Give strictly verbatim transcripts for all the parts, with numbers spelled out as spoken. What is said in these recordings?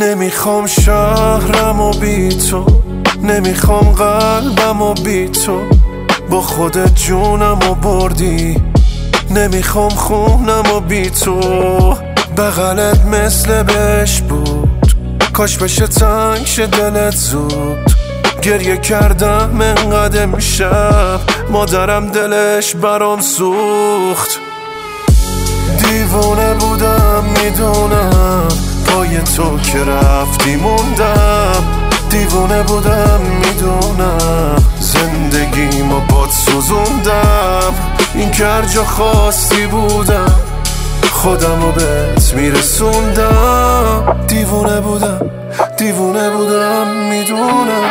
نمیخوام شهرم و بی تو، نمیخوام قلبم و بی تو، با خودت جونم و بردی. نمیخوام خونم و بی تو، بغلت مثل بهش بود، کاش بشه تنگ شه دلت زود. گریه کردم انقدر امشب، مادرم دلش برام سوخت. دیوونه بودم میدونم، پای تو که رفتی موندم. دیوونه بودم میدونم، زندگیمو باد سوزوندم. این که هر جا خواستی بودم، خودمو بهت میرسوندم. دیوونه بودم دیوونه بودم میدونم.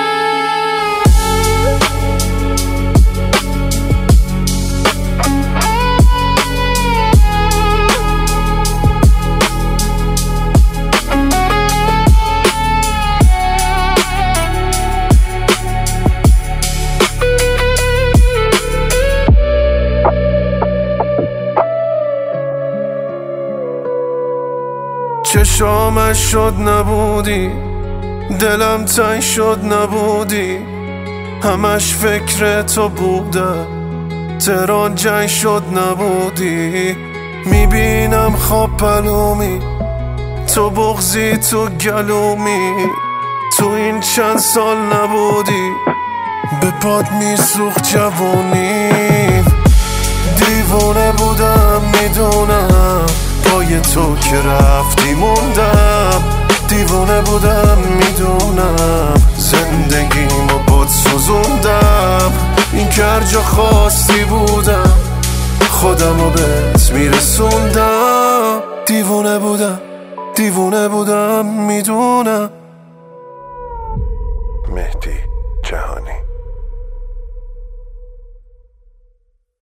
چشامش شد نبودی، دلم تنگ شد نبودی، همش فکر تو بودم، تهران جنگ شد نبودی. میبینم خواب پلومی، تو بغضی تو گلومی، تو این چند سال نبودی، به پاد میسوخت جوونیم. دیوونه بودم میدونم، پای تو که رفتی موندم. دیوونه بودم میدونم، زندگیمو باد سوزوندم. این که هر جا خواستی بودم، خودمو بهت میرسوندم. دیوونه بودم دیوونه بودم میدونم.